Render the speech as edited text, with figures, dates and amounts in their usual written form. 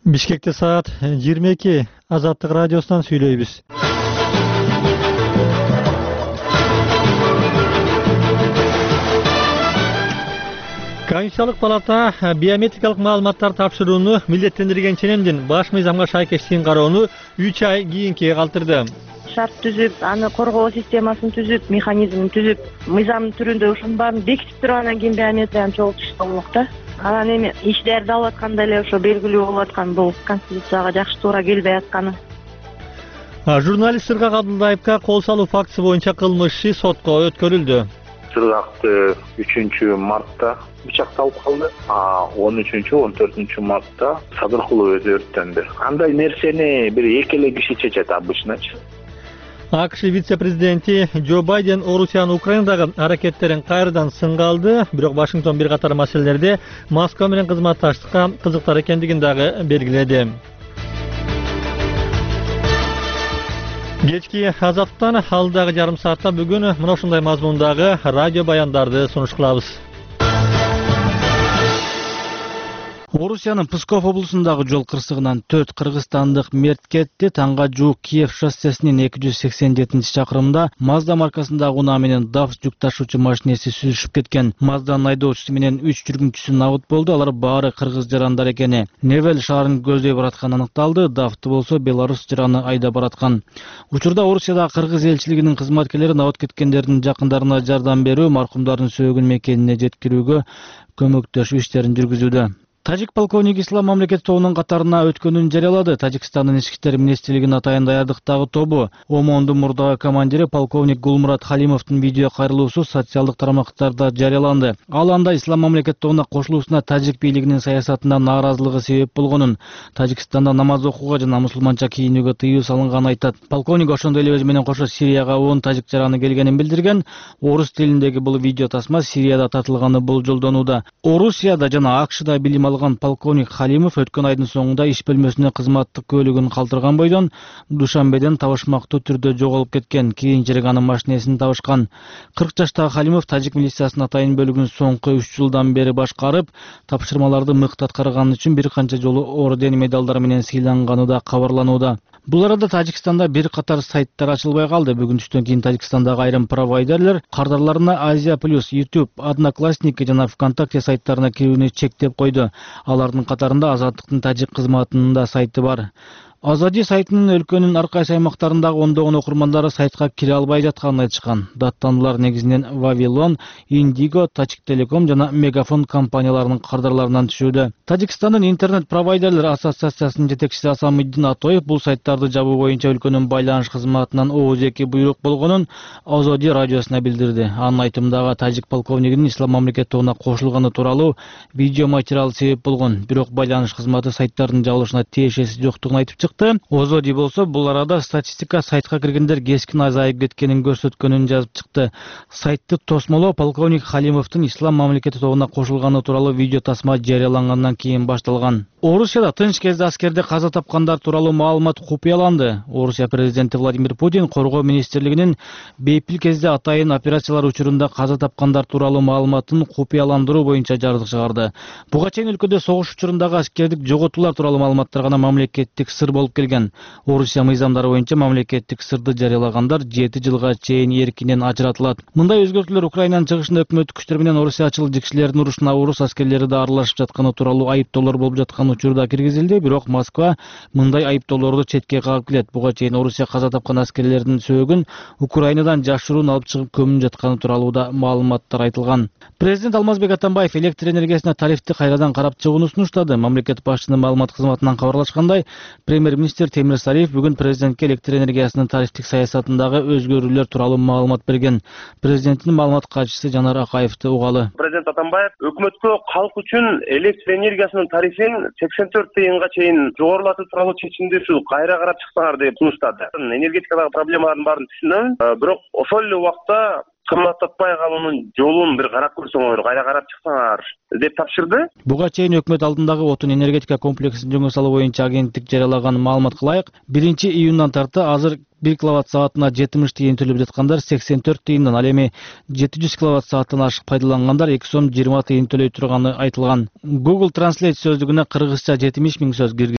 Бишкекте саат 22 Азаттык радиосунан сүйлөйбүз. Конституциялык палата биометрикалык маалыматтар тапшырууну милдеттендирген ченемдин баш мыйзамга шайкештигин кароону 3 ай кийинкиге калтырды. Шарт түзүп, аны коргоо системасын түзүп, механизмин түзүп, мыйзамдын түрүндө ушунун баарын бекитип туруп анан кийин биометрияны чогултуш болмок да. Анан эми иштерди алып атканда эле ошо белгилүү болуп аткан бул конституцияга жакшы туура келбей атканы. Журналист Сыргак Абдулдаевга кол салуу фактысы боюнча кылмыш иши сотко өткөрүлдү. Сыргакты 3-мартта бычакталып калды, 13-14 мартта Садыркулов өзү өрттөндү. Андай нерсени бир эки эле киши чечет обычночу. АКШ вице-президенти Джо Байден Орусиянын Украинадагы аракеттерин кайрадан сынга алды, бирок Вашингтон бир катар маселелерде Москва менен кызматташтыкка кызыктар экендигин дагы белгиледи. Кечки Азаттан алдагы жарым саатта бүгүн мына ушундай мазмундагы радио баяндарды сунуш кылабыз. Орусиянын Псков облусундагы жол кырсыгынан 4 кыргызстандык мерт кетти. Таңга жуук Киев шоссесинин 287-чакырымында Mazda маркасындагы унаа менен DAF жүк ташуучу машинеси сүзүшүп кеткен. Mazda'нын айдоочусу менен 3 жүргүнчүсү набыт болду. Алар баары кыргыз жарандар экени. Невель шаарын көздөй баратканы аныкталды. DAF'ты болсо Беларусь жараны айда бараткан. Учурда Орусиядагы кыргыз элчилигинин кызматкерлери набыт кеткендердин жакындарына жардам берүү, маркумдардын сөөгүн мекенине жеткирүүгө көмөктөшүү иштерин жүргүзүүдө. Тажик полковник Ислам мамлекет тобунун катарына өткөнүн жарыялады. Тажикстандын ички иштер министрлигинин атайын даярдыктагы тобу ОМОНдун мурдагы командири полковник Гулмурат Халимовдун видео кайрылуусу социалдык тармактарда жарыяланды. Ал анда Ислам мамлекет тобуна кошулуусуна тажик бийлигинин саясатына нааразылыгы себеп болгонун, Тажикстанда намаз окууга жана мусулманча кийинүүгө тыюу салынганын айтат. Полковник ошондой эле өзү менен кошо Сирияга 10 тажик жараны келгенин билдирген. Орус тилиндеги бул видео тасма Сирияда тартылганы болжолдонууда. Орусияда жана АКШда билим алган полковник Халимов өткөн айдын соңунда иш бөлмөсүнө кызматтык көлүгүн калтырган бойдон Душанбеден табышмактуу түрдө жоголуп кеткен. Кийинчерээк анын машинесин табышкан. 40 жаштагы Халимов тажик милициясынын атайын бөлүгүн соңку 3 жылдан бери башкарып, тапшырмаларды мыкты аткарганы үчүн бир канча жолу орден медалдар менен сыйланганы да кабарланууда. Бул арада Тажикстанда бир катар сайттар ачылбай калды. Бүгүн түштөн кийин Тажикстандагы айрым провайдерлер кардарларына Азия Плюс, YouTube, Одноклассники жана ВКонтакте сайттарына кирүүнү чектеп койду. Алардын катарында Азаттыктын тажик кызматынын да сайты бар. Азади сайтынын өлкөнүн ар кайсы аймактарындагы ондогон окурмандары сайтка кире албай жатканын айтышкан. Даттануулар негизинен Вавилон, Индиго, Тачик Телеком жана Мегафон компанияларынын кардарларынан түшүүдө. Тажикстандын интернет-провайдерлер ассоциациясынын жетекчиси Асамиддин Атоев бул сайттарды жабуу боюнча өлкөнүн байланыш кызматынан ооз-2 буйрук болгонун Азади радиосуна билдирди. Анын айтымындагы тажик полковнигинин Ислам мамлекет тобуна кошулганы тууралуу видео материал себеп болгон. Бирок байланыш кызматы сайттардын жабылышына тиешеси жоктугун айтып чыкты. Озоди болсо бул арада статистика сайтка киргендер кескин азайып кеткенин көрсөткөнүн жазып чыкты. Сайтты тосмолоо полковник Халимовдун Ислам мамлекети тобуна кошулганы тууралуу видео тасма жарыялангандан кийин башталган. Орусияда тынч кезде аскерде каза тапкандар тууралуу маалымат купуяланды. Орусия президенти Владимир Путин коргоо министрлигинин бейпил кезде атайын операциялар учурунда каза тапкандар тууралуу маалыматын купуяландыруу боюнча жардык чыгарды. Буга чейин өлкөдө согуш учурундагы аскердик жоготуулар тууралуу маалыматтар гана мамлекеттик сыр болуп келген. Орусия мыйзамдары боюнча мамлекеттик сырды жарыялагандар 7 жылга чейин эркинен ажыратылат. Мындай өзгөртүүлөр Украинанын чыгышында өкмөттүк күчтөр менен орусиячыл кишилердин урушуна орус аскерлери да аралашып жатканы тууралуу айыптоолор болуп жаткан учурда киргизилди, бирок Москва мындай айыптоолорду четке кагып келет. Буга чейин Орусия каза тапкан аскерлердин сөөгүн Украинадан жашыруун алып чыгып көмүнүп жатканы тууралуу да маалыматтар айтылган. Президент Алмазбек Атамбаев электр энергиясына тарифти кайрадан карап чыгууну сунуштады. Мамлекет башчысынын маалымат кызматынан кабарлашкандай, премьер-министр Темир Сариев бүгүн президентке электр энергиясынын тарифтик саясатындагы өзгөрүүлөр тууралуу маалымат берген. Президенттин маалымат катчысы Жанар Акаевди угалы. Президент Атамбаев өкмөткө калк үчүн электр энергиясынын тарифин 84 тыйынга чейин жогорулатуу тууралуу чечимди кайра карап чыксаңар деп сунуштады. Энергетикадагы проблемалардын баарын түшүнөм, бирок ошол эле убакта кымбаттатпай калуунун жолун бир карап көрсөңөр, кайра карап чыксаңар деп тапшырды. Буга чейин өкмөт алдындагы отун энергетика комплексин жөнгө салуу боюнча агенттик жарыялаган маалымат кылайык. 1-июндан тарты азыр 1 киловатт саатына 70 тыйын төлөп жаткандар 84 тыйындан, ал эми 700 киловатт сааттан ашык пайдалангандар 2 сом 20 тыйын төлөй турганы айтылган. Google Translate сөздүгүнө кыргызча 70 000 сөз кирген.